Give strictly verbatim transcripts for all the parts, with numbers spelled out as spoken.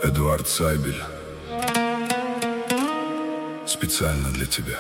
Эдуард Сайбель. Специально для тебя.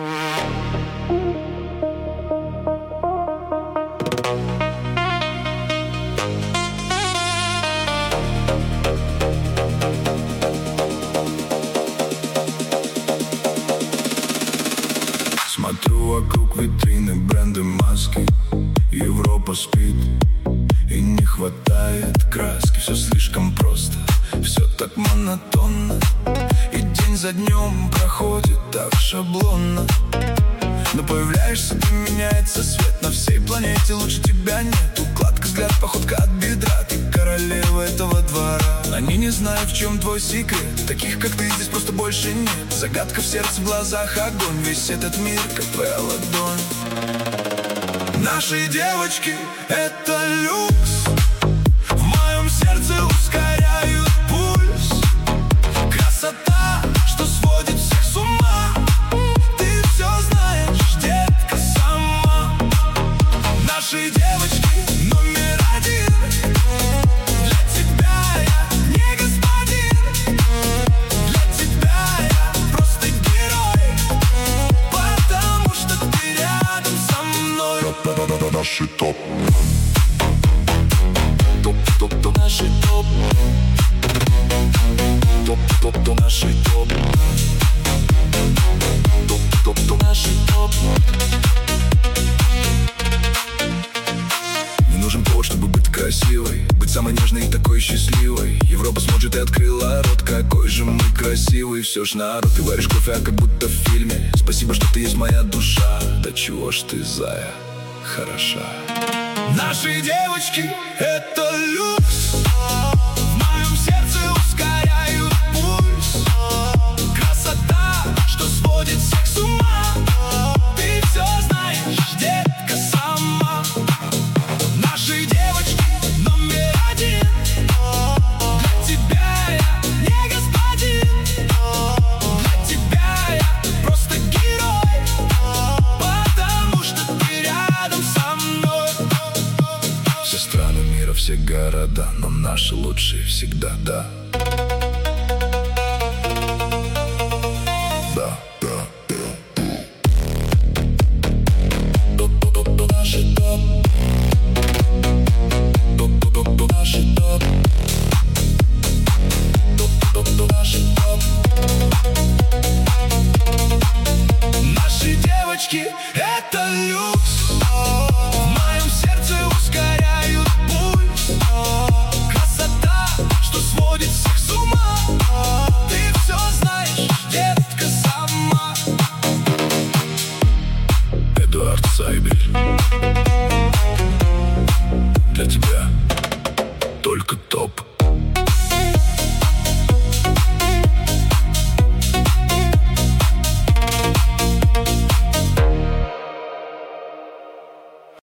Смотрю вокруг витрины, бренды, маски. Европа спит, и не хватает краски. Все слишком просто, все так монотонно, и день за днем проходит так шаблонно. Но появляешься ты, меняется свет на всей планете. Лучше тебя нет, укладка, взгляд, походка от бедра. Ты королева этого двора. Они не знают, в чем твой секрет. Таких, как ты, здесь просто больше нет. Загадка в сердце, в глазах огонь. Весь этот мир, как твоя ладонь. Наши девочки — это люкс. В моем сердце ускоряют пульс. Красота, что сводит всех с ума. Ты все знаешь, детка, сама. Наши девочки — номер один. Для тебя я не господин. Для тебя я просто герой, потому что ты рядом со мной. Наши топ. Топ-топ-топ, наши топ. Топ-топ-топ, наши топ. Топ-топ-топ, наши топ. Не нужен повод, чтобы быть красивой, быть самой нежной и такой счастливой. Европа смотрит и открыла рот, какой же мы красивый. Все ж народ, ты варишь кофе, а как будто в фильме. Спасибо, что ты есть моя душа. Да чего ж ты, зая, хороша. Наши девочки — это люкс. В моем сердце ускоряют пульс. Красота, что сводит всех с ума. Ты все знаешь, детка, сама. Наши девочки — номер один. Для тебя я не господин. Для тебя я просто герой, потому что ты рядом со мной. Все страны мира, все города, но наши лучшие всегда, да. Да.